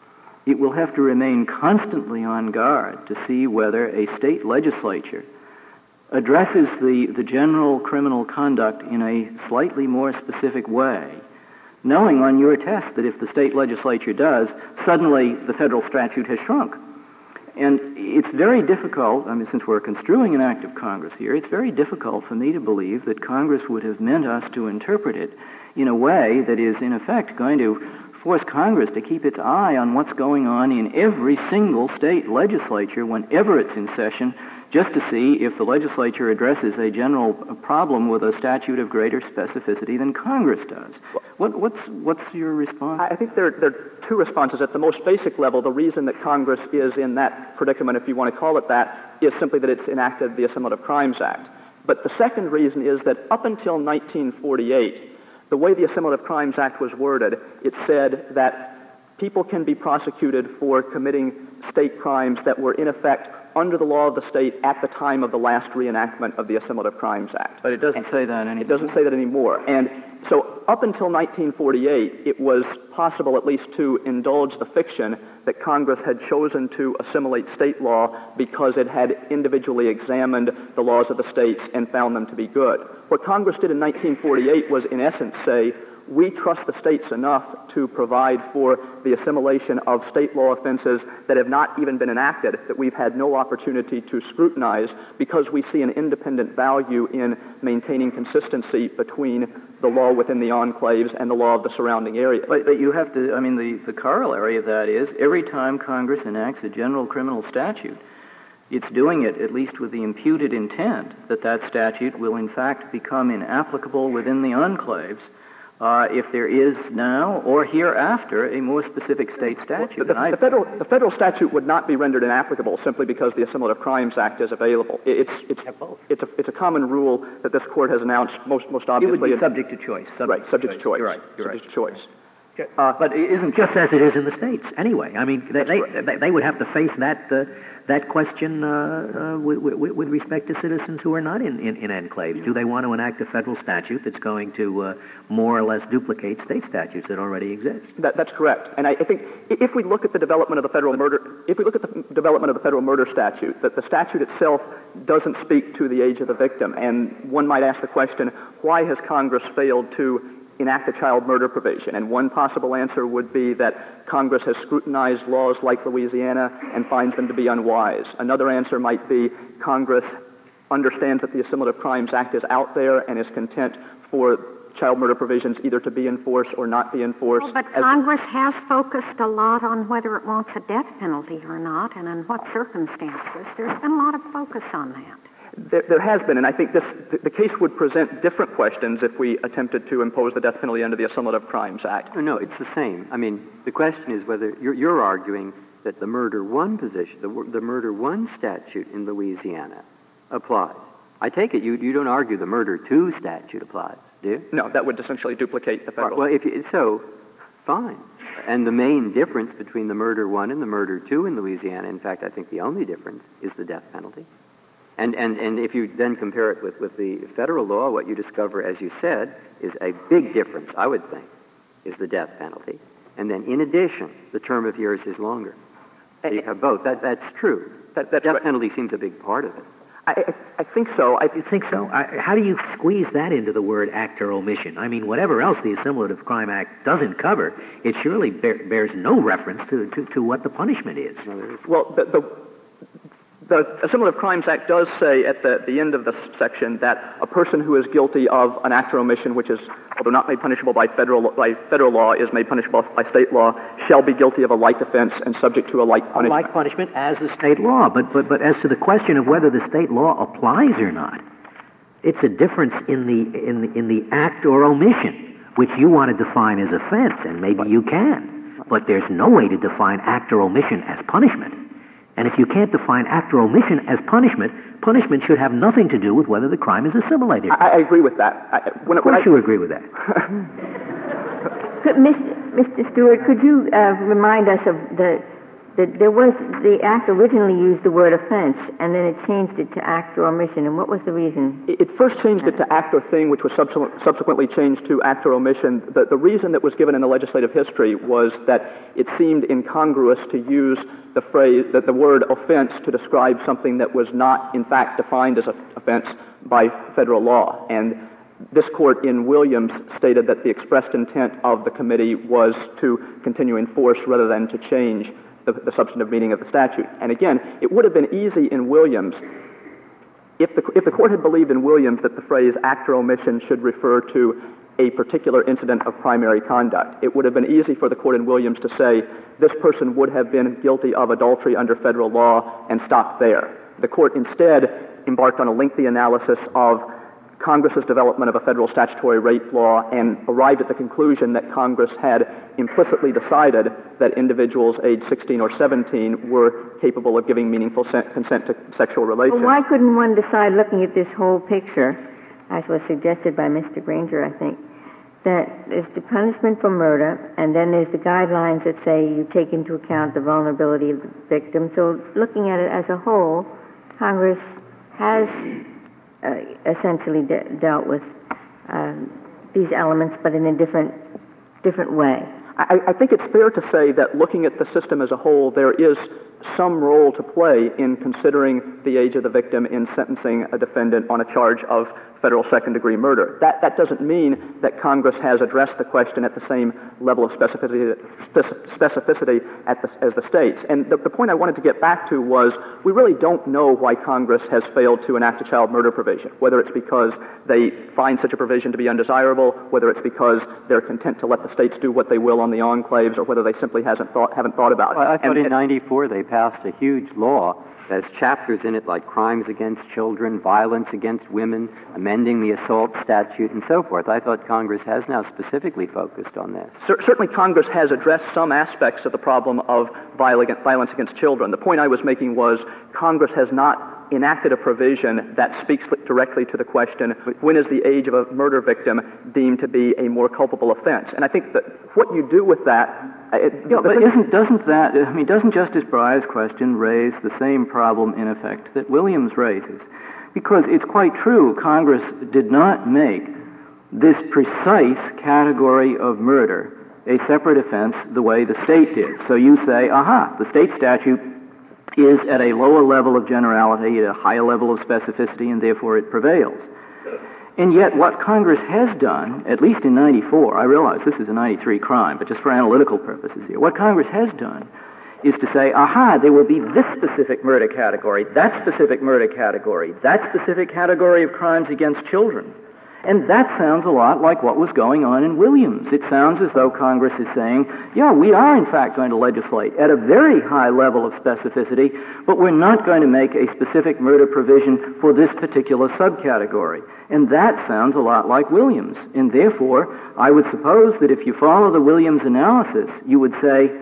it will have to remain constantly on guard to see whether a state legislature addresses the, the general criminal conduct in a slightly more specific way, knowing on your test that if the state legislature does, suddenly the federal statute has shrunk. And it's very difficult, I mean, since we're construing an act of Congress here, it's very difficult for me to believe that Congress would have meant us to interpret it in a way that is, in effect, going to force Congress to keep its eye on what's going on in every single state legislature whenever it's in session, just to see if the legislature addresses a general problem with a statute of greater specificity than Congress does. What, what's, what's your response? I think there, there are two responses. At the most basic level, the reason that Congress is in that predicament, if you want to call it that, is simply that it's enacted the Assimilative Crimes Act. But the second reason is that up until nineteen forty-eight, the way the Assimilative Crimes Act was worded, it said that people can be prosecuted for committing state crimes that were in effect under the law of the state at the time of the last reenactment of the Assimilative Crimes Act. But it doesn't and say that anymore. It doesn't say that anymore. And so up until nineteen forty-eight, it was possible at least to indulge the fiction that Congress had chosen to assimilate state law because it had individually examined the laws of the states and found them to be good. What Congress did in nineteen forty-eight was, in essence, say, we trust the states enough to provide for the assimilation of state law offenses that have not even been enacted, that we've had no opportunity to scrutinize, because we see an independent value in maintaining consistency between the law within the enclaves and the law of the surrounding area. But, but you have to, I mean, the, the corollary of that is every time Congress enacts a general criminal statute, it's doing it at least with the imputed intent that that statute will in fact become inapplicable within the enclaves Uh, if there is now or hereafter a more specific state statute. The, the, the, federal, the federal statute would not be rendered inapplicable simply because the Assimilative Crimes Act is available. It, it's, it's, it's, a, it's a common rule that this Court has announced most, most obviously. It would be subject to choice. Subject right, subject to choice. You're right. You're subject right. to choice. Uh, but it isn't just as it is in the states, anyway. I mean, they, they, they, they would have to face that uh, that question uh, uh, with, with, with respect to citizens who are not in, in, in enclaves. Do they want to enact a federal statute that's going to uh, more or less duplicate state statutes that already exist? That, that's correct. And I, I think if we look at the development of the federal murder, if we look at the development of the federal murder statute, that the statute itself doesn't speak to the age of the victim. And one might ask the question, why has Congress failed to enact a child murder provision? And one possible answer would be that Congress has scrutinized laws like Louisiana and finds them to be unwise. Another answer might be Congress understands that the Assimilative Crimes Act is out there and is content for child murder provisions either to be enforced or not be enforced. Well, but Congress has focused a lot on whether it wants a death penalty or not, and in what circumstances. There's been a lot of focus on that. There, there has been, and I think this, the, the case would present different questions if we attempted to impose the death penalty under the Assimilative Crimes Act. No, no, it's the same. I mean, the question is whether you're, you're arguing that the murder one position, the, the murder one statute in Louisiana applies. I take it you, you don't argue the murder two statute applies, do you? No, that would essentially duplicate the federal. Well, if you, so, fine. And the main difference between the murder one and the murder two in Louisiana, in fact, I think the only difference is the death penalty. And, and, and if you then compare it with, with the federal law, what you discover, as you said, is a big difference, I would think, is the death penalty. And then, in addition, the term of years is longer. So you have both. That, that's true. That, that's death right. penalty seems a big part of it. I, I, I think so. I You think so? I, how do you squeeze that into the word act or omission? I mean, whatever else the Assimilative Crime Act doesn't cover, it surely bear, bears no reference to, to, to what the punishment is. Well, the, the The Assimilative Crimes Act does say at the, the end of the section that a person who is guilty of an act or omission which is, although not made punishable by federal by federal law, is made punishable by state law, shall be guilty of a like offense and subject to a like punishment. A like punishment as the state law. But, but, but as to the question of whether the state law applies or not, it's a difference in the, in the, in the act or omission, which you want to define as offense, and maybe you can. But there's no way to define act or omission as punishment. And if you can't define act or omission as punishment, punishment should have nothing to do with whether the crime is assimilated. I, I agree with that. I, when, of course when I, you agree with that. Could, Mister Mister Stewart, could you uh, remind us of the that there was, the act originally used the word offense, and then it changed it to act or omission, and what was the reason? It first changed it to act or thing, which was subsequently changed to act or omission. The, the reason that was given in the legislative history was that it seemed incongruous to use the phrase, that the word offense to describe something that was not, in fact, defined as an offense by federal law. And this court in Williams stated that the expressed intent of the committee was to continue in force rather than to change the, the substantive meaning of the statute. And again, it would have been easy in Williams, if the, if the court had believed in Williams that the phrase act or omission should refer to a particular incident of primary conduct, it would have been easy for the court in Williams to say this person would have been guilty of adultery under federal law and stop there. The court instead embarked on a lengthy analysis of Congress's development of a federal statutory rape law and arrived at the conclusion that Congress had implicitly decided that individuals aged sixteen or seventeen were capable of giving meaningful consent to sexual relations. Well, why couldn't one decide, looking at this whole picture, as was suggested by Mister Granger, I think, that there's the punishment for murder, and then there's the guidelines that say you take into account the vulnerability of the victim. So looking at it as a whole, Congress has uh, essentially de- dealt with um, these elements, but in a different different way. I, I think it's fair to say that looking at the system as a whole, there is some role to play in considering the age of the victim in sentencing a defendant on a charge of federal second-degree murder. That, that doesn't mean that Congress has addressed the question at the same level of specificity, specificity at the, as the states. And the, the point I wanted to get back to was we really don't know why Congress has failed to enact a child murder provision, whether it's because they find such a provision to be undesirable, whether it's because they're content to let the states do what they will on the enclaves, or whether they simply hasn't thought, haven't thought about it. Well, I thought and, in ninety-four they passed a huge law that has chapters in it like crimes against children, violence against women, amending the assault statute, and so forth. I thought Congress has now specifically focused on this. Certainly Congress has addressed some aspects of the problem of violence against children. The point I was making was Congress has not enacted a provision that speaks directly to the question, when is the age of a murder victim deemed to be a more culpable offense? And I think that what you do with that... It, yeah, but isn't, doesn't that, I mean, doesn't Justice Breyer's question raise the same problem, in effect, that Williams raises? Because it's quite true, Congress did not make this precise category of murder a separate offense the way the state did. So you say, aha, the state statute is at a lower level of generality, at a higher level of specificity, and therefore it prevails. And yet what Congress has done, at least in ninety-four, I realize this is a ninety-three crime, but just for analytical purposes here, what Congress has done is to say, aha, there will be this specific murder category, that specific murder category, that specific category of crimes against children. And that sounds a lot like what was going on in Williams. It sounds as though Congress is saying, yeah, we are in fact going to legislate at a very high level of specificity, but we're not going to make a specific murder provision for this particular subcategory. And that sounds a lot like Williams. And therefore, I would suppose that if you follow the Williams analysis, you would say,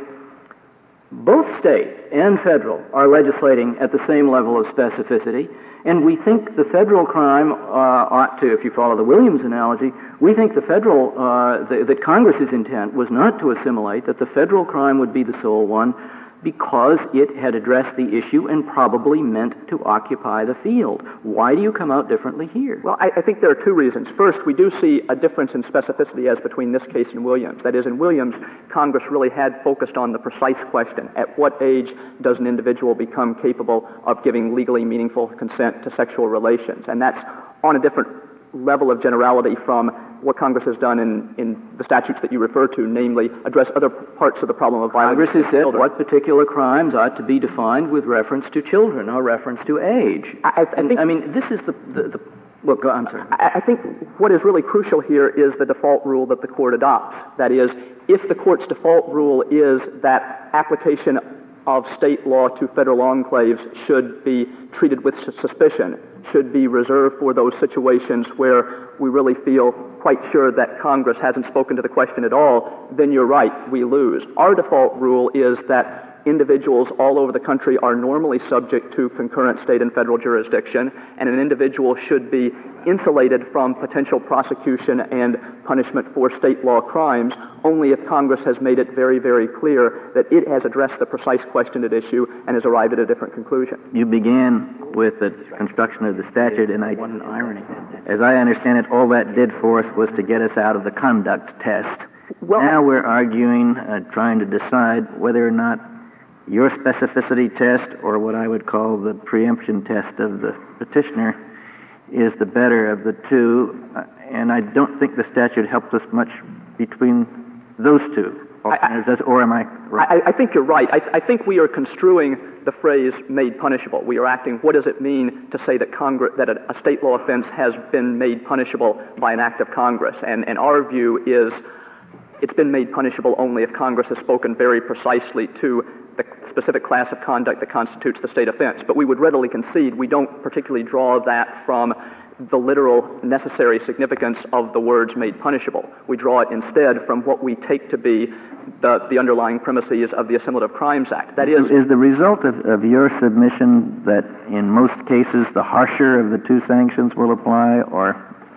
both state and federal are legislating at the same level of specificity, and we think the federal crime uh, ought to, if you follow the Williams analogy, we think the federal, uh, the, that Congress's intent was not to assimilate, that the federal crime would be the sole one because it had addressed the issue and probably meant to occupy the field. Why do you come out differently here? Well, I, I think there are two reasons. First, we do see a difference in specificity as between this case and Williams. That is, in Williams, Congress really had focused on the precise question, at what age does an individual become capable of giving legally meaningful consent to sexual relations? And that's on a different level of generality from what Congress has done in, in the statutes that you refer to, namely address other parts of the problem of violence. Congress has said what particular crimes ought to be defined with reference to children or reference to age. I, I, and, think, I mean, this is the... the, the well, go, I'm sorry. I, I think what is really crucial here is the default rule that the court adopts. That is, if the court's default rule is that application of state law to federal enclaves should be treated with suspicion, should be reserved for those situations where we really feel quite sure that Congress hasn't spoken to the question at all, then you're right, we lose. Our default rule is that individuals all over the country are normally subject to concurrent state and federal jurisdiction, and an individual should be insulated from potential prosecution and punishment for state law crimes only if Congress has made it very, very clear that it has addressed the precise question at issue and has arrived at a different conclusion. You began with the construction of the statute, and I, as I understand it, all that did for us was to get us out of the conduct test. Well, now we're arguing, uh, trying to decide whether or not your specificity test, or what I would call the preemption test of the petitioner, is the better of the two, uh, and I don't think the statute helps us much between those two. Or, I, does, or am I right? I, I think you're right. I, I think we are construing the phrase made punishable. We are acting, what does it mean to say that Congress, that a, a state law offense has been made punishable by an act of Congress? And, and our view is it's been made punishable only if Congress has spoken very precisely to the specific class of conduct that constitutes the state offense. But we would readily concede we don't particularly draw that from the literal necessary significance of the words made punishable. We draw it instead from what we take to be the, the underlying premises of the Assimilative Crimes Act. That is... Is the result of, of your submission that in most cases the harsher of the two sanctions will apply, or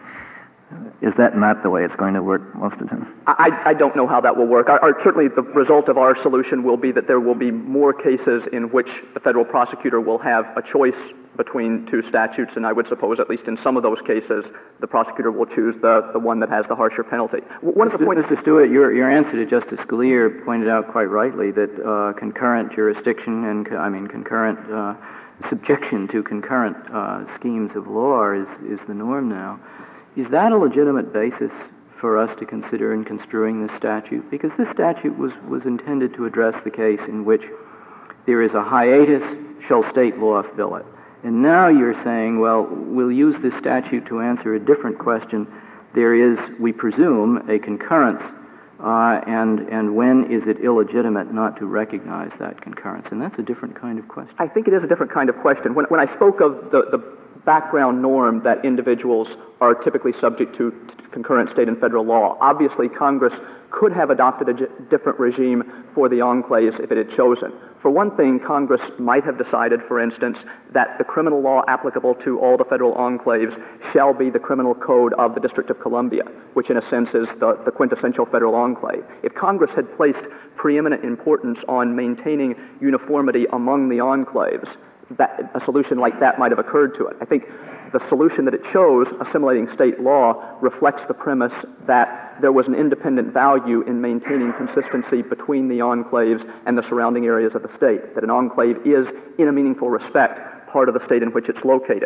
is that not the way it's going to work most of the time? I, I don't know how that will work. Our, our, certainly the result of our solution will be that there will be more cases in which the federal prosecutor will have a choice between two statutes, and I would suppose at least in some of those cases the prosecutor will choose the, the one that has the harsher penalty. One of the points... Mister Stewart, your, your answer to Justice Scalia pointed out quite rightly that uh, concurrent jurisdiction and, I mean, concurrent uh, subjection to concurrent uh, schemes of law is, is the norm now. Is that a legitimate basis for us to consider in construing this statute? Because this statute was, was intended to address the case in which there is a hiatus, shall state law fill it? And now you're saying, well, we'll use this statute to answer a different question. There is, we presume, a concurrence, uh, and, and when is it illegitimate not to recognize that concurrence? And that's a different kind of question. I think it is a different kind of question. When, when I spoke of the, the background norm that individuals are typically subject to, to concurrent state and federal law, obviously Congress could have adopted a j- different regime for the enclaves if it had chosen. For one thing, Congress might have decided, for instance, that the criminal law applicable to all the federal enclaves shall be the criminal code of the District of Columbia, which in a sense is the, the quintessential federal enclave. If Congress had placed preeminent importance on maintaining uniformity among the enclaves, that, a solution like that might have occurred to it. I think the solution that it chose, assimilating state law, reflects the premise that there was an independent value in maintaining consistency between the enclaves and the surrounding areas of the state, that an enclave is, in a meaningful respect, part of the state in which it's located.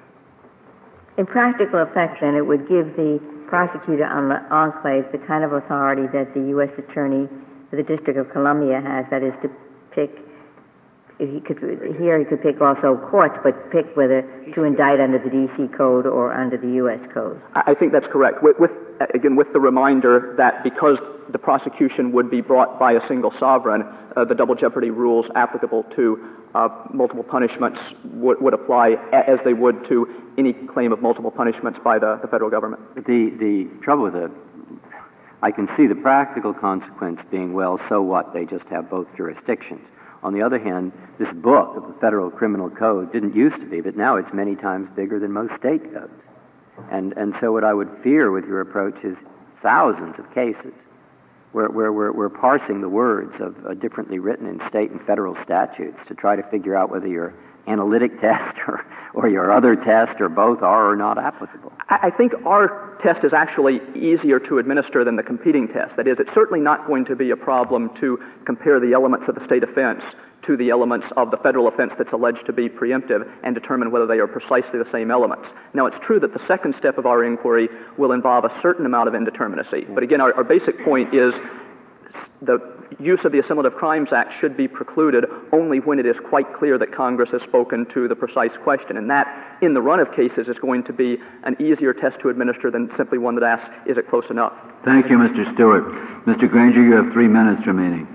In practical effect, then, it would give the prosecutor on the enclave the kind of authority that the U S Attorney for the District of Columbia has, that is to pick, he could, here he could pick also courts, but pick whether to indict under the D C Code or under the U S Code. I think that's correct. With, with, again, with the reminder that because the prosecution would be brought by a single sovereign, uh, the double jeopardy rules applicable to uh, multiple punishments would, would apply as they would to any claim of multiple punishments by the, the federal government. The, the trouble with it, I can see the practical consequence being, well, so what? They just have both jurisdictions. On the other hand, this book of the Federal Criminal Code didn't used to be, but now it's many times bigger than most state codes. And and so what I would fear with your approach is thousands of cases where, where we're, we're parsing the words of uh, differently written in state and federal statutes to try to figure out whether your analytic test or, or your other test or both are or not applicable. I think our test is actually easier to administer than the competing test. That is, it's certainly not going to be a problem to compare the elements of the state offense to the elements of the federal offense that's alleged to be preemptive and determine whether they are precisely the same elements. Now, it's true that the second step of our inquiry will involve a certain amount of indeterminacy. But again, our, our basic point is the use of the Assimilative Crimes Act should be precluded only when it is quite clear that Congress has spoken to the precise question. And that, in the run of cases, is going to be an easier test to administer than simply one that asks, is it close enough? Thank you, Mister Stewart. Mister Granger, you have three minutes remaining.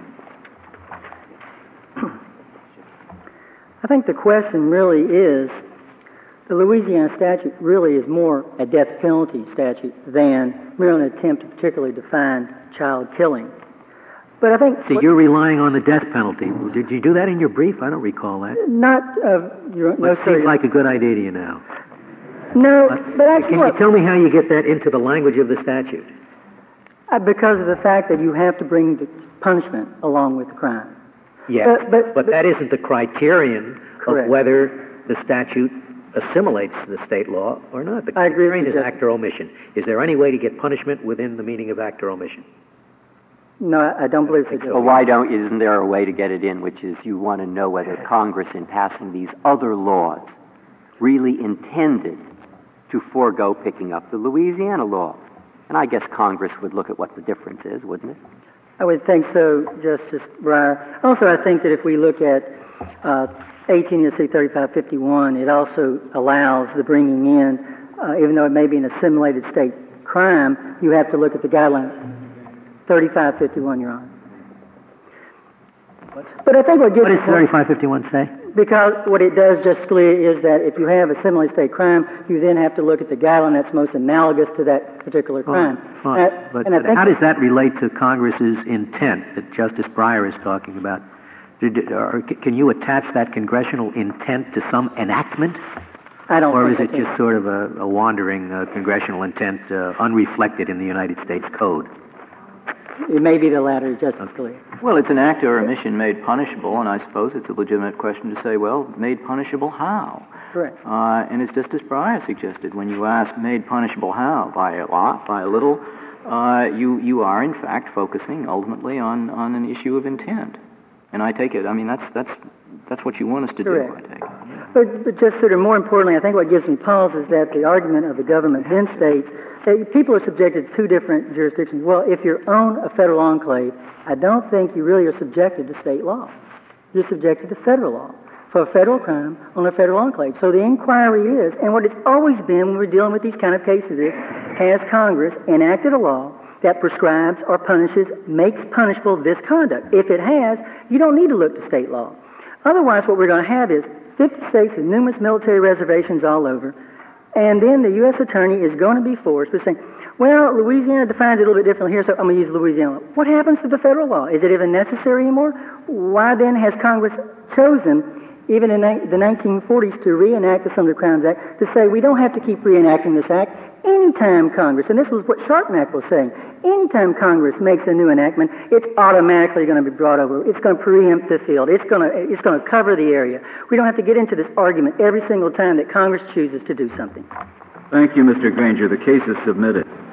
I think the question really is, the Louisiana statute really is more a death penalty statute than merely an attempt to particularly define child killing. But I think... See, what, you're relying on the death penalty. Did you do that in your brief? I don't recall that. Not, uh, your, no, Well, it sir. seems like a good idea to you now. No, But but actually... Can what, you tell me how you get that into the language of the statute? uh, because of the fact that you have to bring the punishment along with the crime. Yeah, Uh, but- but, but- that isn't the criterion Correct. of whether the statute assimilates the state law or not. The I agree with criterion you, is Justice. act or omission. Is there any way to get punishment within the meaning of act or omission? No, I I don't believe so, Justice. Well, why don't, isn't there a way to get it in, which is you want to know whether Congress, in passing these other laws, really intended to forego picking up the Louisiana law? And I guess Congress would look at what the difference is, wouldn't it? I would think so, Justice Breyer. Also, I think that if we look at uh, eighteen U S C thirty-five fifty-one, it also allows the bringing in, uh, even though it may be an assimilated state crime, you have to look at the guidelines. thirty-five fifty-one, Your Honor. But I think what gives... What does thirty-five fifty-one say? Because what it does just clear is that if you have a similar state crime, you then have to look at the guideline that's most analogous to that particular crime. Fine. Uh, But, and I but think how does that relate to Congress's intent that Justice Breyer is talking about? Did, or c- can you attach that congressional intent to some enactment? I don't Or is think it I can. just sort of a, a wandering uh, congressional intent uh, unreflected in the United States Code? It may be the latter, Justice Scalia. Well, it's an act or omission made punishable, and I suppose it's a legitimate question to say, well, made punishable how? Correct. Uh, and it's just as Breyer suggested. When you ask made punishable how, by a lot, by a little, uh, you, you are, in fact, focusing ultimately on, on an issue of intent. And I take it, I mean, that's, that's, that's what you want us to Correct. do, I take it. But, but just sort of more importantly, I think what gives me pause is that the argument of the government then states that people are subjected to two different jurisdictions. Well, if you own a federal enclave, I don't think you really are subjected to state law. You're subjected to federal law for a federal crime on a federal enclave. So the inquiry is, and what it's always been when we're dealing with these kind of cases is, has Congress enacted a law that prescribes or punishes, makes punishable this conduct? If it has, you don't need to look to state law. Otherwise, what we're going to have is fifty states with numerous military reservations all over, and then the U S attorney is going to be forced to say, well, Louisiana defines it a little bit differently here, so I'm going to use Louisiana. What happens to the federal law? Is it even necessary anymore? Why then has Congress chosen, even in the nineteen forties, to reenact the Sumter Crimes Act, to say we don't have to keep reenacting this act? Anytime Congress, and this was what Sharpnack was saying, anytime Congress makes a new enactment, it's automatically going to be brought over. It's going to preempt the field. It's going to, it's going to cover the area. We don't have to get into this argument every single time that Congress chooses to do something. Thank you, Mister Granger. The case is submitted.